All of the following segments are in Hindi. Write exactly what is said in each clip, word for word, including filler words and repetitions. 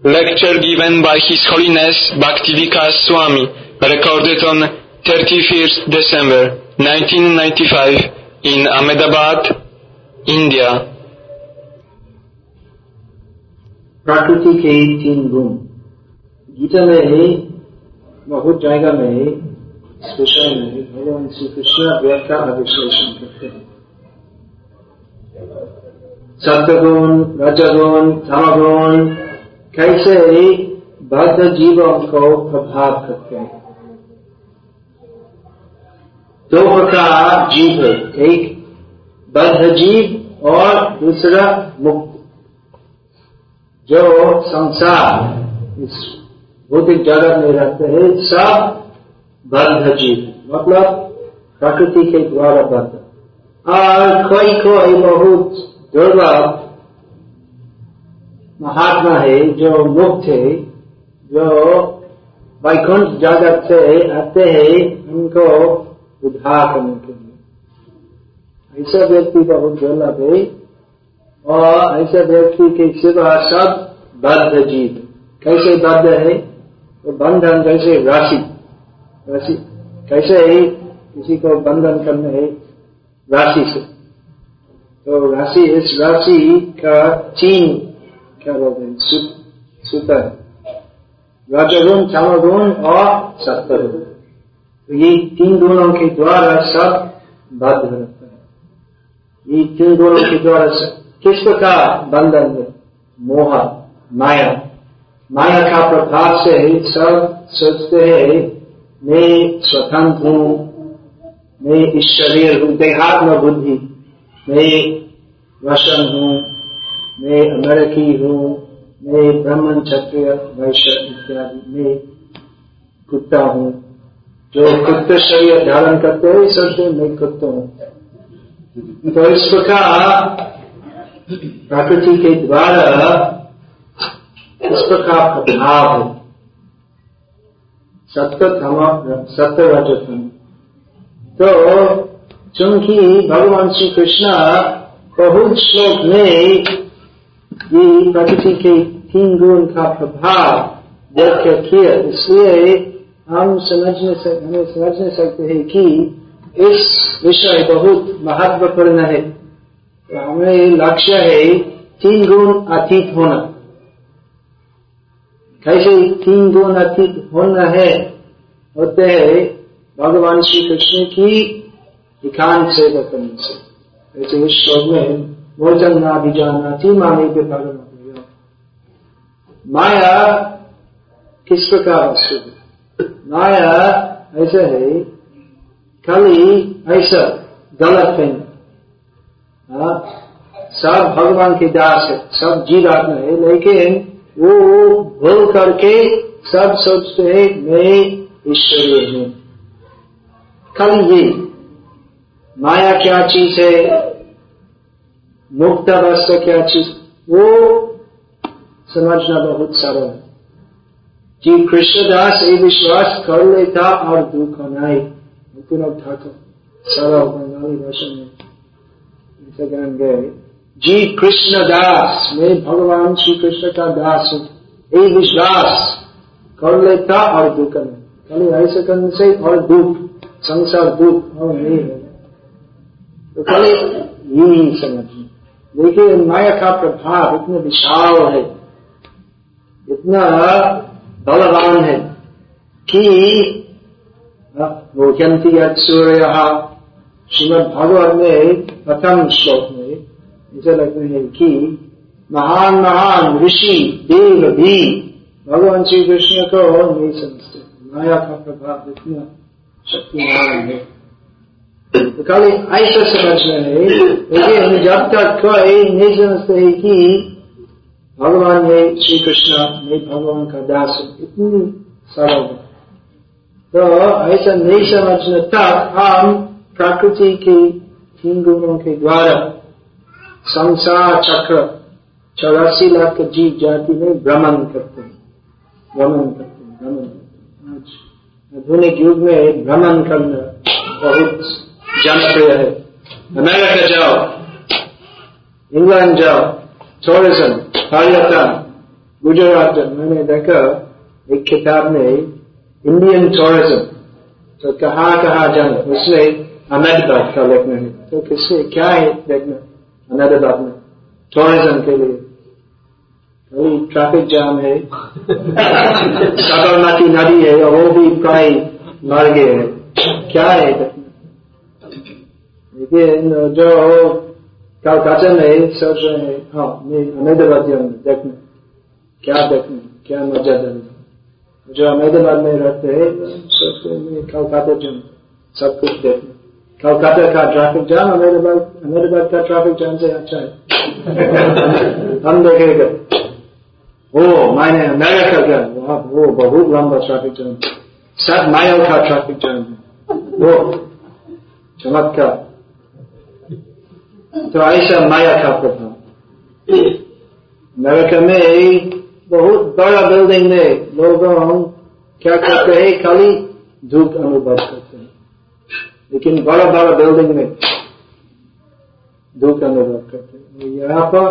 lecture given by His Holiness Bhaktivikas Swami, recorded on thirty-first December nineteen ninety-five in Ahmedabad, India. प्रकृति के तीन गुण। गीता में बहुत जगह में इस विषय में भगवान श्री कृष्ण व्याख्या और विश्लेषण करते हैं। सत्वगुण, रजगुण, तमगुण कैसे बद्ध जीवों को प्रभाव करते हैं। दो प्रकार जीव है, एक बद्ध जीव और दूसरा मुक्त, जो संसार इस भौतिक जगत में रहते हैं। सब बद्ध जीव, मतलब प्रकृति के द्वारा बद्ध। और कोई कोई बहुत दुर्लभ महात्मा है जो मुक्त है, जो वैकुंठ जगत से आते हैं उनको उद्धार करने के लिए। ऐसा व्यक्ति बहुत दुर्लभ है। और ऐसे व्यक्ति के सिवा सब बद्ध जीव। कैसे बद्ध है? तो बंधन जैसे राशि राशि कैसे है किसी को बंधन करना है राशि से, तो राशि इस राशि का चीन क्या बोलते हैं, सूत्र, रजगुण, तमगुण और सत्वगुण। तो ये तीन गुणों के द्वारा सब बद्ध रहता है। ये तीन गुणों के द्वारा किस प्रकार बंधन है? मोह, माया। माया का प्रभाव से सब सोचते हैं मैं स्वतंत्र हूँ, मैं इस शरीर हूँ, देहात्म बुद्धि, मैं वशन हूँ, मैं अमेरिकी हूँ, मैं ब्राह्मण, क्षत्रिय, वैश्य इत्यादि, मैं कुत्ता हूँ। जो कुत्ते शरीर धारण करते हैं सोचते मैं कुत्ता हूँ। तो इस प्रकार प्रकृति के द्वारा इस प्रकार प्रभाव है। सत्य तम सत्य रजतम। तो चूंकि भगवान श्री कृष्ण बहुत श्लोक में ये प्रकृति के तीन गुण का प्रभाव व्याख्या किया, इसलिए हम समझने से हमें समझने सकते हैं कि इस विषय बहुत महत्वपूर्ण है। तो हमें लक्ष्य है तीन गुण अतीत होना। कैसे तीन गुण अतीत होना है? होते हैं भगवान श्री कृष्ण की एकांत सेवा करने से। ऐसे इस श्लोक में मोचन ना भी जाना थी माने के भगवान। माया किस प्रकार वस्तु है? माया ऐसा है, खाली ऐसा गलत है। सब भगवान के दास है, सब जीवात्मा है, लेकिन वो भूल करके सब सोचते हैं मैं ईश्वरीय हूँ। खाली ये माया क्या चीज है, मुक्त अवस्था क्या चीज, वो समझना बहुत सरल है। जी कृष्णदास ये विश्वास कर लेता और दुख नहीं। ठाकुर सरल बंगाली भाषा में ऐसा ज्ञान गए, जी कृष्णदास मैं भगवान श्री कृष्ण का दास हूँ, ये विश्वास कर लेता और दुख नहीं। खाली ऐसे करने से और दुख, संसार दुख और नहीं है। तो खाली यही समझना। लेकिन माया का प्रभाव इतना विशाल है, इतना बलवान है कि मोचन्ति यत् सूर्यः, श्रीमद् भागवत में प्रथम श्लोक में ऐसा लगता है कि महान महान ऋषि देव भी भगवान श्री कृष्ण को नहीं समझते। माया का प्रभाव इतना शक्तिमान है। तो खाली ऐसा समझना है। लेकिन जब तक कोई नहीं समझते है कि भगवान है श्री कृष्ण, मैं भगवान का दास हूँ, इतनी सरल है, तो ऐसा नहीं समझना तक हम प्रकृति के तीन गुणों के द्वारा संसार चक्र चौरासी लाख जीव जाति में भ्रमण करते हैं भ्रमण करते हैं भ्रमण करते हैं। आज आधुनिक युग में भ्रमण करना बहुत जनप्रिय है। अमेरिका जाओ, इंग्लैंड जाओ, टूरिज्म, पर्यटन, गुजरात मैंने देखा एक किताब में इंडियन टूरिज्म, तो कहाँ कहाँ जाना, उसमें अहमदाबाद का लिखना है। तो किससे क्या है देखना अहमदाबाद में टूरिज्म के लिए? वही ट्रैफिक जाम है, साबरमती नदी है और वो भी प्राय मर गए हैं। क्या है देखना? लेकिन जो कलकत्ता में सोच रहे हैं हाँ मैं अहमदाबाद जाऊंगा, देखना क्या देखना, क्या मजा देना। जो अहमदाबाद में रहते हैं सोचते हैं मैं कलकत्ता जाऊंगा, सब कुछ देखना। कलकत्ता का ट्रैफिक जाम अहमदाबाद अहमदाबाद का ट्रैफिक जाम से अच्छा है। हम देखेगा वो मैंने अमेरिका गया, वहां वो बहुत लंबा ट्रैफिक जाम, सात माइल का ट्रैफिक जाम, वो चमत्कार। तो ऐसा माया का प्रभाव। अमेरिका में बहुत बड़ा बिल्डिंग में लोग क्या करते हैं, खाली धूप अनुभव करते हैं, लेकिन बड़ा बड़ा बिल्डिंग में धूप अनुभव करते हैं। यहाँ पर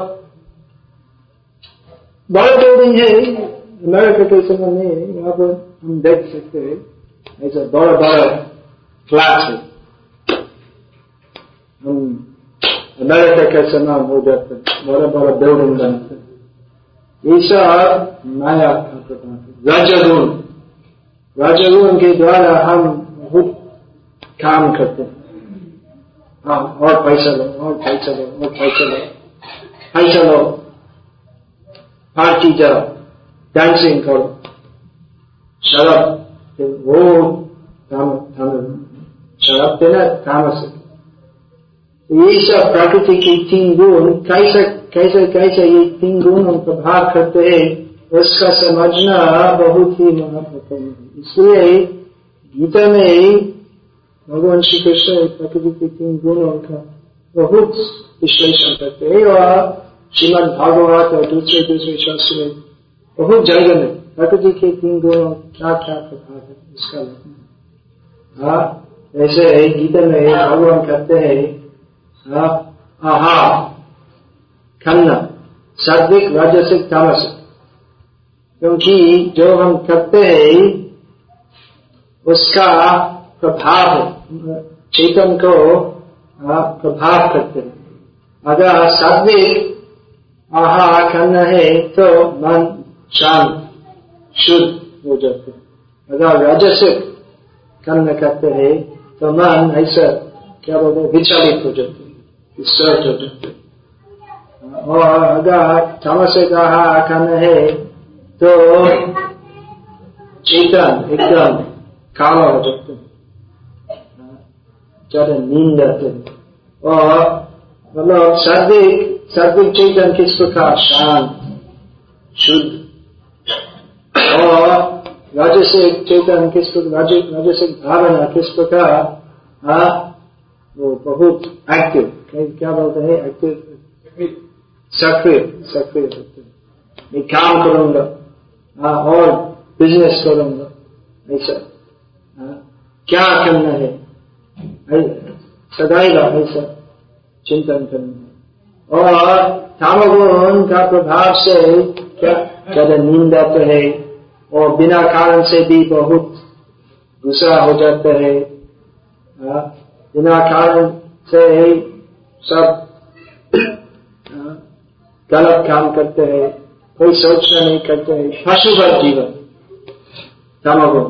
बड़ा बिल्डिंग है, अमेरिका के समय में यहाँ पर हम देख सकते हैं ऐसा बड़ा बड़ा फ्लैट है। हम अमेरिका के समय हो जाते हैं, बड़ा बड़ा बिल्डिंग बनाते हैं। ऐसा माया का प्रभाव है। राजगुण, राजगुण के द्वारा हम बहुत काम करते हैं। हाँ और पैसा लो और पैसा लो और पैसा लो पैसा लो, पार्टी जाओ, डांसिंग करो, शराब वो शराब देना तामस। ये सब प्रकृति के तीन गुण कैसे कैसे कैसे ये तीन गुण हम प्रभाव करते हैं, उसका समझना बहुत ही महत्वपूर्ण है। इसलिए गीता में भगवान श्री कृष्ण प्रकृति के तीन गुणों का बहुत विश्लेषण करते हैं और श्रीमद् भागवत और दूसरे दूसरे शास्त्र में बहुत जगह में प्रकृति के तीन गुणों क्या क्या प्रभाव है इसका लिखना। हाँ ऐसे गीता में भगवान कहते हैं आहार खन्ना सात्विक राजसिक तामसिक, क्योंकि जो हम करते हैं उसका प्रभाव चेतन को प्रभाव करते हैं। अगर सात्विक आहार करना है तो मन शांत शुद्ध हो जाते हैं। अगर राजसिक कर्म करते हैं तो मन ऐसा क्या बोलते हैं विचलित हो जाते हैं, डिस्टर्ब हो जाते हैं। और अगर तामसिक आहार करना है तो चेतन एकदम काला हो जाते हैं, ज्यादा नींद आते हैं। और मतलब सात्विक सात्विक चेतन किस प्रकार शांत शुद्ध, और राजसिक चेतन किस प्रकार राजसिक भावना किस प्रकार हाँ वो बहुत एक्टिव, क्या बोलते हैं एक्टिव सक्रिय सक्रिय होते हैं। मैं काम करूंगा हाँ और बिजनेस करूंगा ऐसा हाँ, क्या करना है सदैव ऐसा चिंतन करना है। और तामगुण का प्रभाव से क्या ज्यादा नींद आते है और बिना कारण से भी बहुत गुस्सा हो जाता है, बिना कारण से सब गलत काम करते हैं, कोई सोचना नहीं करते हैं, पशुवत जीवन तामगुण।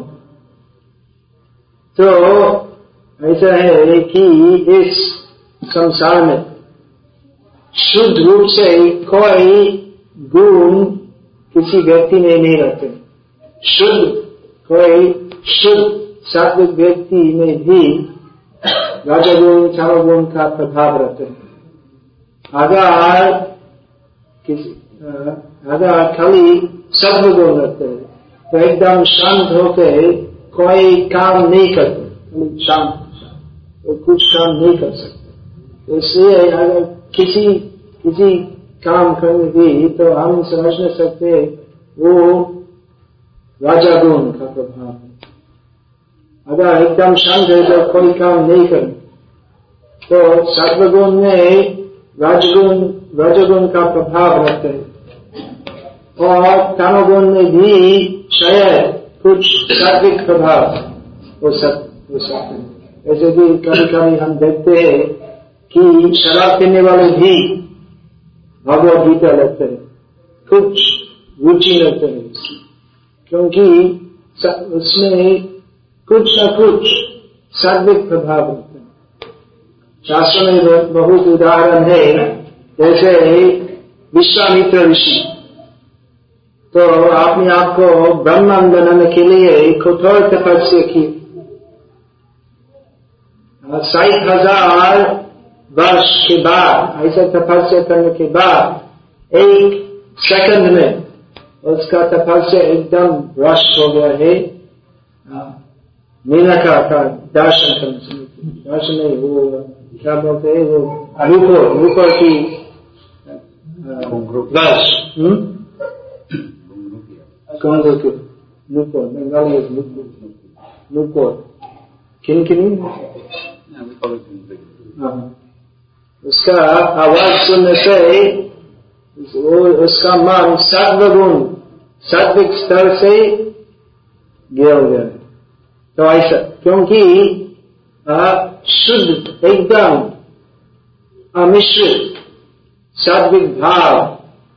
तो ऐसा है कि इस संसार में शुद्ध रूप से कोई गुण किसी व्यक्ति में नहीं रहते। शुद्ध कोई शुद्ध सात्विक व्यक्ति में भी राजगुण तामगुण का प्रभाव रहते हैं। अगर किसी अगर खाली सत्वगुण रहते हैं तो एकदम शांत होकर कोई काम नहीं करते, शांत तो कुछ काम नहीं कर सकते। इसलिए अगर किसी किसी काम करेंगे तो हम समझ नहीं सकते वो राजगुण का प्रभाव है। अगर एकदम शांत है तो कोई काम नहीं करे, तो सत्वगुण में राजगुण राजगुण का प्रभाव रहता है। और तमोगुण में भी शायद कुछ सात्विक प्रभाव हो सक हो सकते हैं। ऐसे भी कभी कभी हम देखते हैं कि शराब पीने वाले भी भगवद गीता लगते हैं, कुछ रुचि लगते हैं, क्योंकि उसमें कुछ न कुछ सात्विक प्रभाव होते हैं। शास्त्र में बहुत उदाहरण है, जैसे विश्वामित्र ऋषि तो अपने आप को ब्रह्मांड बनाने के लिए कठोर तपस्या की। साठ हजार वर्ष के बाद ऐसा तपस्या करने के बाद एक सेकंड में उसका तपस्या एकदम भ्रष्ट हो गया है। मेनका का दर्शन करने से, दर्शन नहीं, वो क्या बोलते हैं, वो रूप रूप की वर्ष कौन से लुको बंगाली लुको किन किन उसका आवाज सुनने से वो उसका मन सत्वगुण सात्विक स्तर से गिर गया। तो ऐसा क्योंकि शुद्ध एकदम अमिश्रित सात्विक भाव,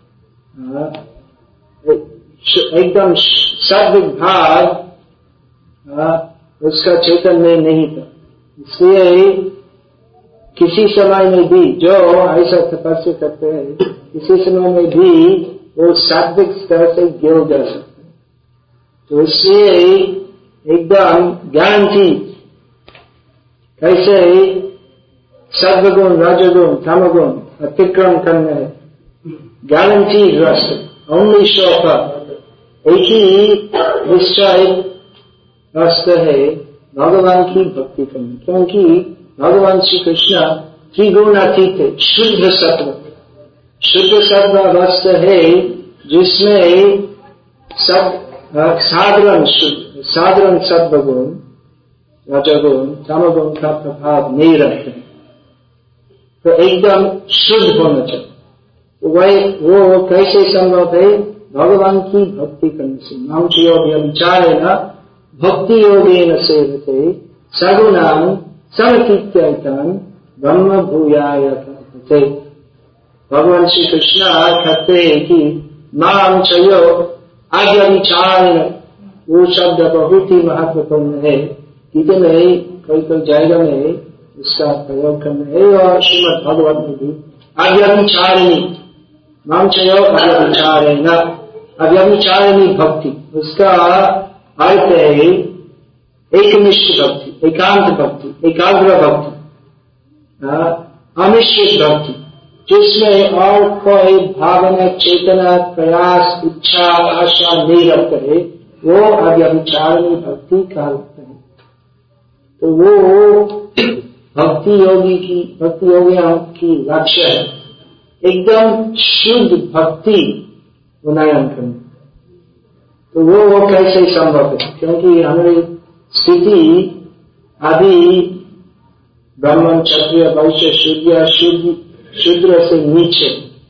एकदम सात्विक भाव उसका चेतन में नहीं था। इसलिए किसी समय में भी जो ऐसा तपस्या करते हैं, किसी समय में भी वो सात्विक स्तर से गिर जा सकते हैं। तो इसलिए एकदम गारंटी कैसे सत्वगुण रजोगुण तमोगुण अतिक्रम करना है, गारंटी रास्ता ओनली शॉपर एक ही निश्चय रास्ता है भगवान की भक्ति करना। क्योंकि भगवान श्री कृष्ण त्रिगुणातीत है, शुद्ध सत्व। शुद्ध सत्व रास्ता है जिसमें सब साधारण शुद्ध साधारण सत्वगुण रजोगुण तमोगुण का प्रभाव नहीं रखते, तो एकदम शुद्ध होना चाहिए। वही वो कैसे संभव है? भगवान की भक्ति करने से। नाम विचारेण भक्ति योगेन सेवते सगुणान समकीर्तयन् ब्रह्म भूयाय कल्पते। भगवान श्री कृष्ण कहते हैं कि नाम चयो आज्ञा विचारेण। वो शब्द बहुत ही महत्वपूर्ण है, इतने कई कई जगह में इसका प्रयोग करना है। और श्रीमद् भगवत में भी आज्ञा विचारिणी नाम चयो आज्ञा विचारेण, आज्ञा विचारिणी भक्ति, उसका अर्थ है एकनिष्ठ भक्ति, एकांत भक्ति, एकाग्र भक्ति, अनिश्चित भक्ति, जिसमें और कोई भावना चेतना प्रयास इच्छा आशा नहीं रखते है, वो आज्ञा विचारिणी भक्ति कहलाते हैं। तो वो भक्ति योगी की भक्ति योगियों की लक्ष्य है एकदम शुद्ध भक्ति उन्नयन करना। तो वो, वो कैसे संभव है? क्योंकि हमारी स्थिति आदि ब्राह्मण क्षत्रिय वैश्य शूद्र शूद्र से नीचे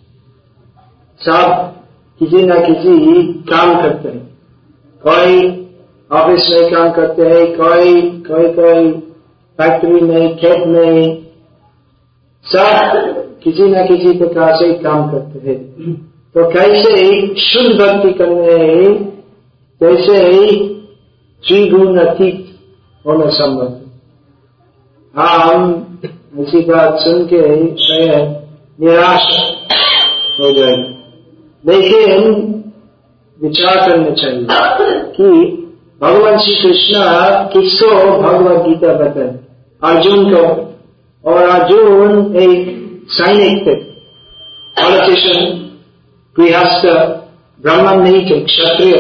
सब किसी न किसी काम करते हैं। कोई ऑफिस में काम करते हैं, कोई कोई कोई फैक्ट्री में, खेत में, सब किसी न किसी प्रकार से काम करते हैं। तो कैसे शुद्ध भक्ति करने जैसे त्रिगुण अतीत होना संभव है। हम ऐसी बात सुन के शायद निराश हो जाएंगे, लेकिन विचार करना चाहिए कि भगवान श्री कृष्ण किसको भगवद गीता बताए? अर्जुन को। और अर्जुन एक सैनिक थे, पॉलिटिशियन, गृहस्थ, ब्राह्मण नहीं थे, क्षत्रिय।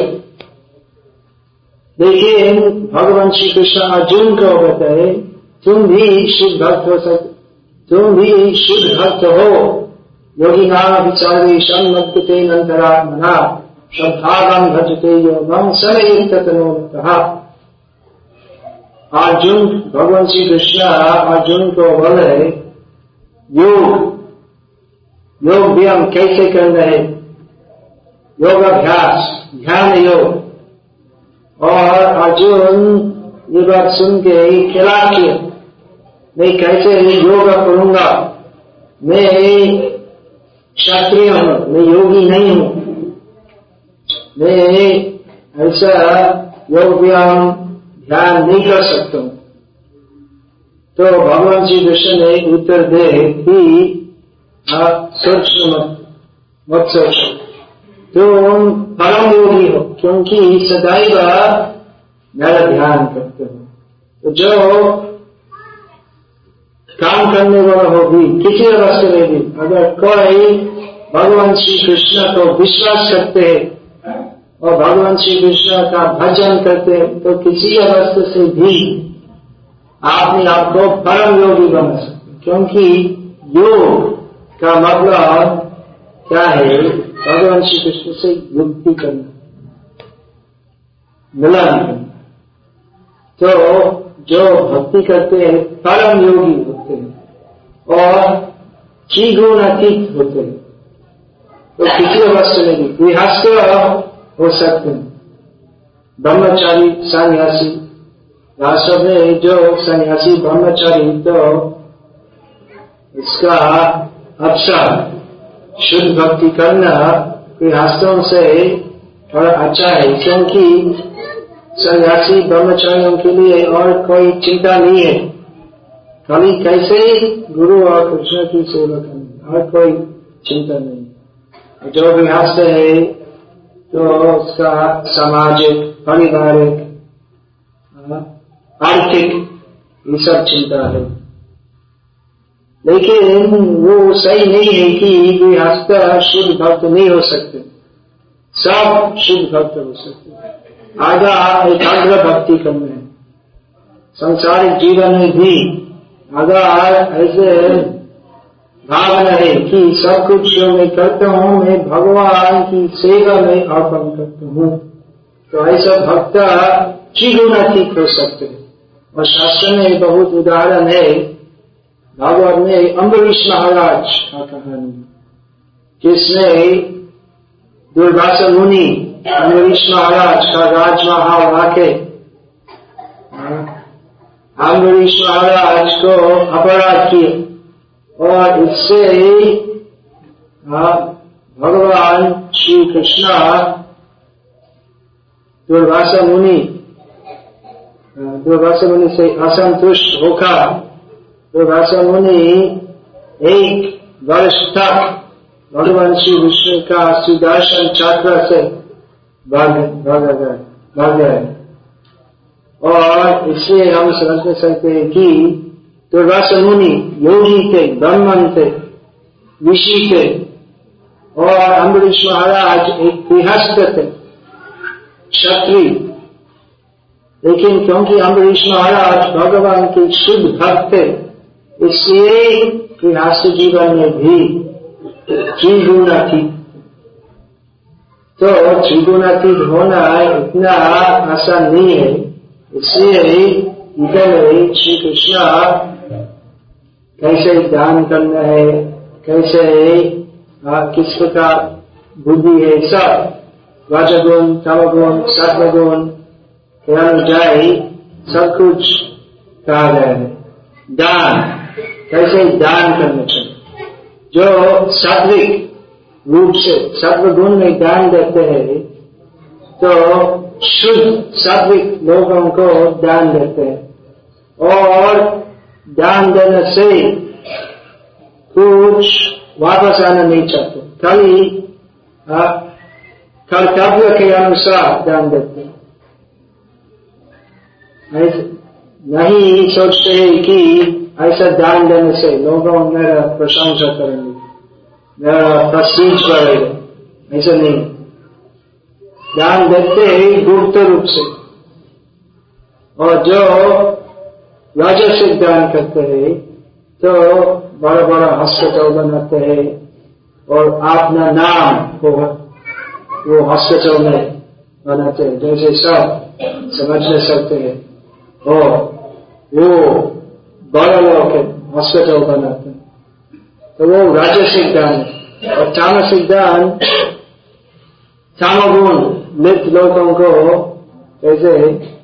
लेकिन भगवान श्री कृष्ण अर्जुन को बताए तुम भी शुद्ध भक्त हो सकते, तुम भी शुद्ध भक्त हो। योगी नाम विचारेशं मद्गते नंतरात्मना श्रद्धावान भजते योगम सनयं ततनोतः। अर्जुन भगवान श्री कृष्ण अर्जुन को बोले योग योग व्यायाम कैसे करना है? योगाभ्यास, ध्यान योग। और अर्जुन ये बात सुन के खिला किया, मैं कैसे योगा करूंगा, मैं क्षत्रिय हूं, मैं योगी नहीं हूं, मैं ऐसा योग व्यायाम ध्यान नहीं कर सकता हूं। तो भगवान श्री कृष्ण ने उत्तर दे कि आप सोचो मत, मत सोचो, तुम परम योगी हो, क्योंकि सदैव मेरा ध्यान करते हो। तो जो काम करने वाला हो भी, किसी अवस्था में भी, अगर कोई भगवान श्री कृष्ण को विश्वास करते हैं और भगवान श्री कृष्ण का भजन करते हैं, तो किसी अवस्था से भी आपने आपको परम योगी बना सकते, क्योंकि योग का मतलब क्या है? भगवान श्री कृष्ण से युक्ति करना, मिलन करना। तो जो भक्ति करते हैं परम योगी होते हैं और त्रिगुणातीत होते हैं। तो किसी अवस्था में भी गृहस्थ हो सकते हैं, ब्रह्मचारी, सन्यासी। वास्तव में जो सन्यासी ब्रह्मचारी, तो इसका अवसर शुद्ध भक्ति करना गृहस्थों से थोड़ा अच्छा है, क्योंकि सन्यासी ब्रह्मचारियों के लिए और कोई चिंता नहीं है, खाली कैसे गुरु और कृष्ण की सेवा करनी, और कोई चिंता नहीं। जो गृहस्थ है तो उसका सामाजिक, पारिवारिक, आर्थिक ये सब चिंता है। लेकिन वो सही नहीं है कि गृहस्थ शुद्ध भक्त नहीं हो सकते, सब शुद्ध भक्त हो सकते। आगा एकाग्र भक्ति करना है। संसारिक जीवन में भी अगर ऐसे भावना है कि सब कुछ जो मैं करता हूँ मैं भगवान की सेवा में अर्पण करता हूँ, तो ऐसा भक्त त्रिगुणातीत हो सकते हैं। और शास्त्र में बहुत उदाहरण है, भागवत में अम्बरीश महाराज का कहानी, जिसने दुर्वासा मुनि अम्बरीश महाराज का राजमहल आके अम्बरीश महाराज को अपराध किया, और इससे भगवान श्री कृष्ण दुर्वासा मुनि दुर्वासा मुनि से असंतुष्ट होकर दुर्वासा मुनि एक वर्ष तक भगवान श्री विष्णु का सुदर्शन चक्र से भाग भाग गए। और इसलिए हम समझ सकते हैं कि दुर्वासा मुनि योगी थे, ब्राह्मण थे, ऋषि थे, और अम्बरीश महाराज एक गृहस्थ थे, क्षत्रिय। लेकिन क्योंकि अम्बरीश महाराज भगवान के शुद्ध भक्त थे, इसलिए गृहस्थ जीवन में भी त्रिगुणातीत। तो त्रिगुणातीत होना इतना आसान नहीं है। इसलिए गीता में श्री कृष्ण कैसे दान करना है, कैसे किस प्रकार बुद्धि है, सब रजगुण, तमगुण, सत्वगुण के अनुसार सब कुछ कहा गया है। दान, कैसे दान करना चाहिए। जो सात्विक रूप से सत्व गुण में दान देते हैं, तो शुद्ध सात्विक लोगों को दान देते हैं, और दान देने से कुछ वापस आना नहीं चाहते, खाली कर्तव्य के अनुसार दान देते हैं। नहीं सोचते हैं कि ऐसा दान देने से लोगों मेरा प्रशंसा करेंगे, मेरा प्रेस्टीज बढ़ेगा, ऐसा नहीं। दान देते हैं गुप्त रूप से, और जो राजसिक दान करते हैं तो बड़ा बड़ा हॉस्पिटल बनाते हैं और अपना नाम को वो हॉस्पिटल में बनाते हैं, जैसे सब समझ सकते हैं। और वो बड़ा लोग हॉस्पिटल बनाते हैं, तो वो राजसिक दान है। और तामसिक दान तमोगुण लिप्त लोगों को जैसे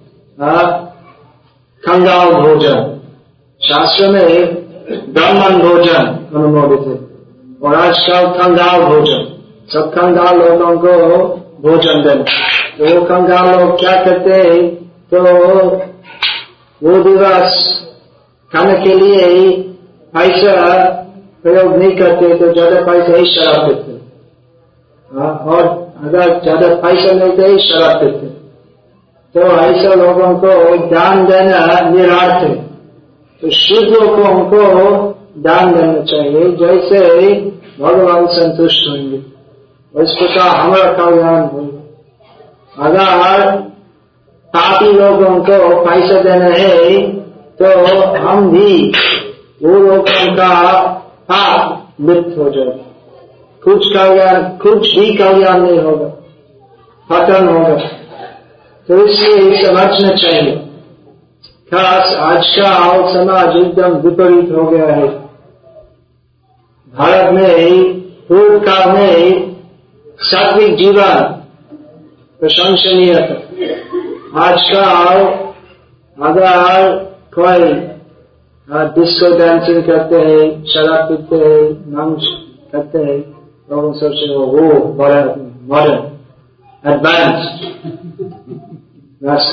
कंगाल भोजन, शास्त्र में ब्राह्मण भोजन अनुमोदित है, और आजकल कंगाल भोजन, सब कंगाल लोगों को भोजन देना। तो वो कंगाल लोग क्या करते हैं, तो वो दिवस खाने के लिए पैसा प्रयोग नहीं करते, तो ज्यादा पैसा ही शराब देते, और अगर ज्यादा पैसा मिलते ही शराब देते। तो ऐसे लोगों को दान देना निरार्थ है। तो शुद्ध लोगों को दान देना चाहिए, जैसे भगवान संतुष्ट होंगे, इस प्रकार हमारा कल्याण होगा। अगर पापी लोगों को पैसा देना है, तो हम भी वो लोगों का पाप लिप्त हो जाए, कुछ कल्याण, कुछ भी कल्याण नहीं होगा, पतन होगा। तो इसलिए समझना चाहिए। खास आज का समाज एकदम विपरीत हो गया है। भारत में पूर्व काल में सात्विक जीवन प्रशंसनीय था। आजकल अगर कोई डिस्को डांसिंग करते हैं, शराब पीते हैं, मांस करते हैं, लोगों सोचते हो वो बड़ा मॉडर्न एडवांस राष्ट्र।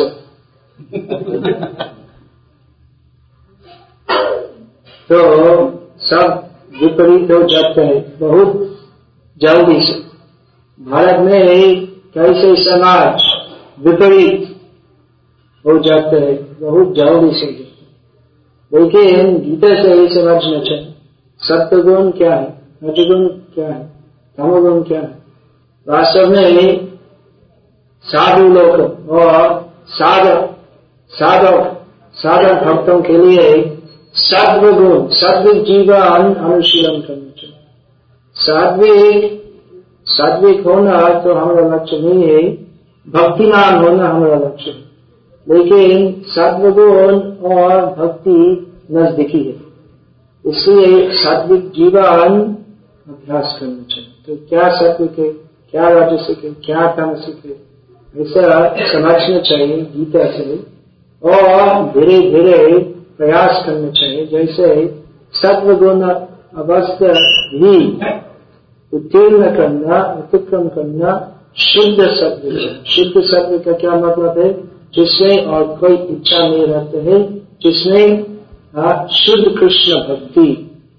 तो सब विपरीत हो जाते हैं बहुत जल्दी से। भारत में कैसे समाज विपरीत हो जाते हैं बहुत जल्दी से। लेकिन गीता से ही समझना चाहिए सत्वगुण क्या है, रजगुण क्या है, तमोगुण क्या है। वास्तव में साधु लोग और साधक साधक साधक भक्तों के लिए सत्वगुण सात्विक जीवन अनुशीलन करना चाहिए। सात्विक सात्विक होना तो हमारा लक्ष्य नहीं है, भक्तिमान होना हमारा लक्ष्य है। लेकिन सत्वगुण और भक्ति नजदीकी है, इसलिए सात्विक जीवन अभ्यास करना चाहिए। तो क्या सात्विक है, क्या राजसिक है, क्या तामसिक है, ऐसा समझना चाहिए गीता से, और धीरे धीरे प्रयास करना चाहिए। जैसे सत्वगुण अवस्था भी उत्तीर्ण करना, अतिक्रम करना शुद्ध सत्व। शुद्ध सत्व का क्या मतलब है, जिसमें और कोई इच्छा नहीं रहते है, जिसमें शुद्ध कृष्ण भक्ति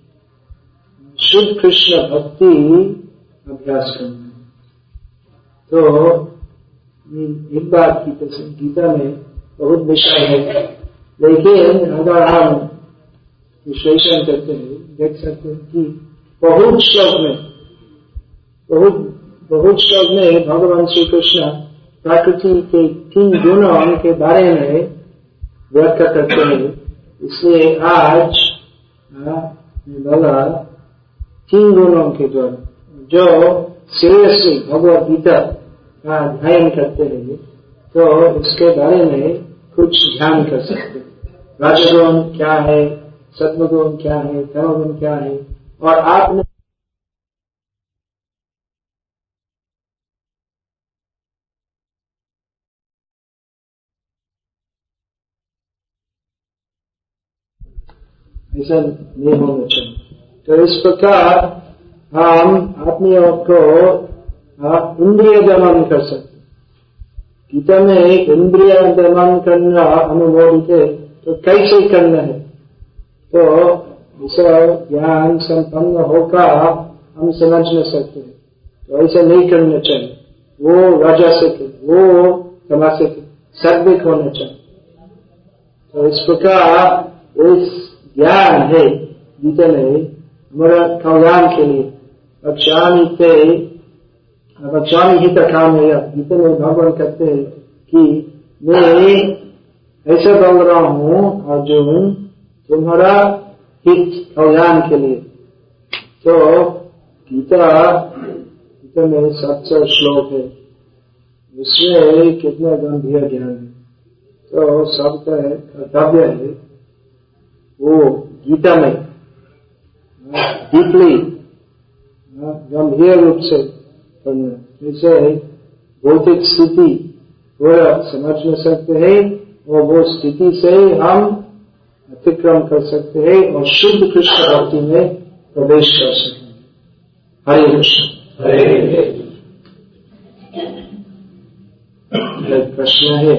शुद्ध कृष्ण भक्ति अभ्यास करना। तो एक बात गीता से गीता में बहुत विषय है, लेकिन अगर हम विश्लेषण करते हैं देख सकते हैं कि बहुत श्लोक में बहुत बहुत श्लोक में भगवान श्री कृष्ण प्रकृति के तीन गुणों के बारे में व्याख्या करते हैं। इसलिए आज मैं बोला तीन गुणों के द्वारा जो सीरियसली भगवद गीता का अध्ययन करते हैं, तो इसके बारे में कुछ ध्यान कर सकते हैं। रजगुण क्या है, सत्वगुण क्या है, तमोगुण क्या है, और आपने ऐसा नहीं होना चाहिए। तो इस प्रकार हम अपनी ओर को इंद्रिय दमन कर सकते। गीता में इंद्रिय दमन करना अनुमोदित है, तो कैसे करना है, तो ऐसा ज्ञान संपन्न होकर हम समझ न सकते हैं। तो ऐसा नहीं करना चाहिए, वो राजसिक है, वो तामसिक है, सात्विक होना चाहिए। तो इस प्रकार इस ज्ञान है गीता में हमारा कल्याण के लिए। रक्षामि ते रक्षामि हित कामया, गीता में भगवान कहते हैं कि मैं ऐसा बोल रहा हूँ अर्जुन तुम्हारा हित कल्याण के लिए। तो गीता गीता में सच्चा श्लोक है, उसमें कितना गंभीर ज्ञान है। तो सबका कर्तव्य है वो गीता में डीपली गंभीर रूप से पढ़ना। जैसे भौतिक स्थिति थोड़ा समझ न सकते हैं और वो स्थिति से हम अतिक्रम कर सकते हैं और शुद्ध कृष्ण भक्ति में प्रवेश कर सकते हैं। हरे कृष्ण। हरे एक प्रश्न है।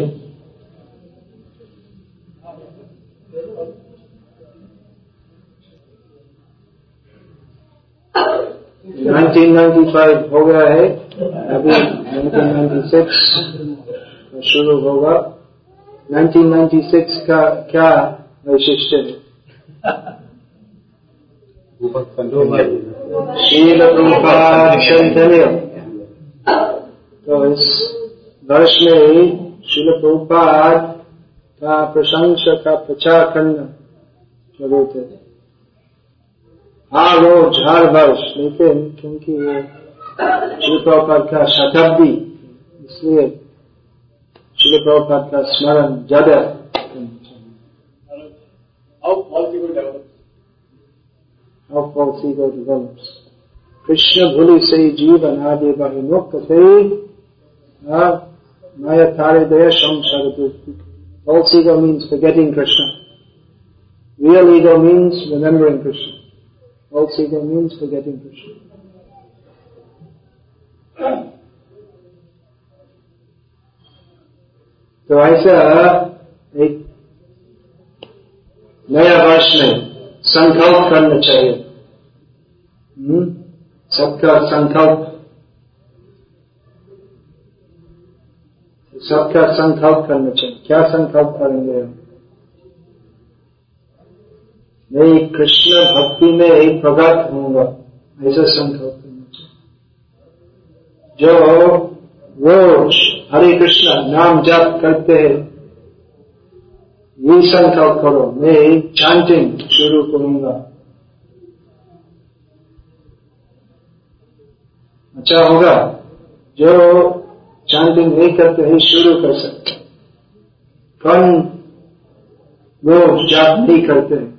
नाइनटीन नाइंटी फाइव हो गया है, अभी नाइनटीन नाइंटी सिक्स शुरू होगा। नाइनटीन नाइंटी सिक्स का क्या वैशिष्ट्य है? शील प्रभुपाद शंतन्य। तो इस वर्ष में शील प्रभुपाद का प्रशंसा का प्रचार करना शुरू थे हर रोज हर वर्ष, लेकिन क्योंकि ये शील प्रभुपाद का शताब्दी, इसलिए शील प्रभुपाद का स्मरण ज्यादा करना चाहिए। How policy will develop? How policy will develop? Krishna भूलि से जीवन आदि बहिमुक्त थे Maya Tare Daya Samsara. False ego means forgetting Krishna. Real ego means remembering Krishna. False ego means forgetting Krishna. तो ऐसा एक नया वर्ष में संकल्प करना चाहिए। सबका संकल्प सबका संकल्प करना चाहिए। क्या संकल्प करेंगे हम? मैं कृष्ण भक्ति में एक प्रगट होऊंगा, ऐसा संकल्प करना चाहिए। जो रोज हरे कृष्ण नाम जप करते हैं, ये संकल्प करो, मैं चैंटिंग शुरू करूंगा। अच्छा होगा। जो चैंटिंग नहीं करते हैं शुरू कर सकते। कौन रोज जाप नहीं करते हैं,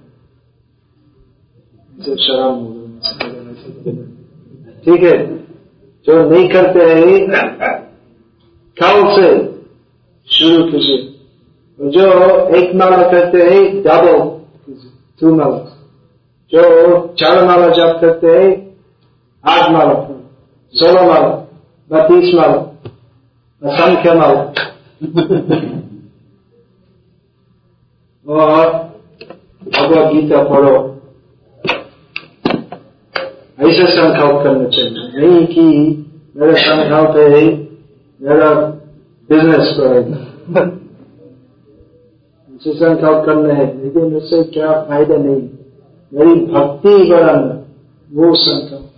इसे शर्म हो। ठीक है, जो नहीं करते हैं कल से शुरू कीजिए। जो एक माला करते हैं डबल कीजिए, टू माला। जो चार माला जाप करते हैं आठ माला, सोलह माला, बत्तीस माला, असंख्य माला। और भगवद गीता पढ़ो, ऐसा संकल्प करना चाहिए। नहीं कि मेरा संकल्प है मेरा बिजनेस करेगा, ऐसे संकल्प करना है, लेकिन उससे क्या फायदा नहीं। मेरी भक्ति बढ़ाना, वो संकल्प।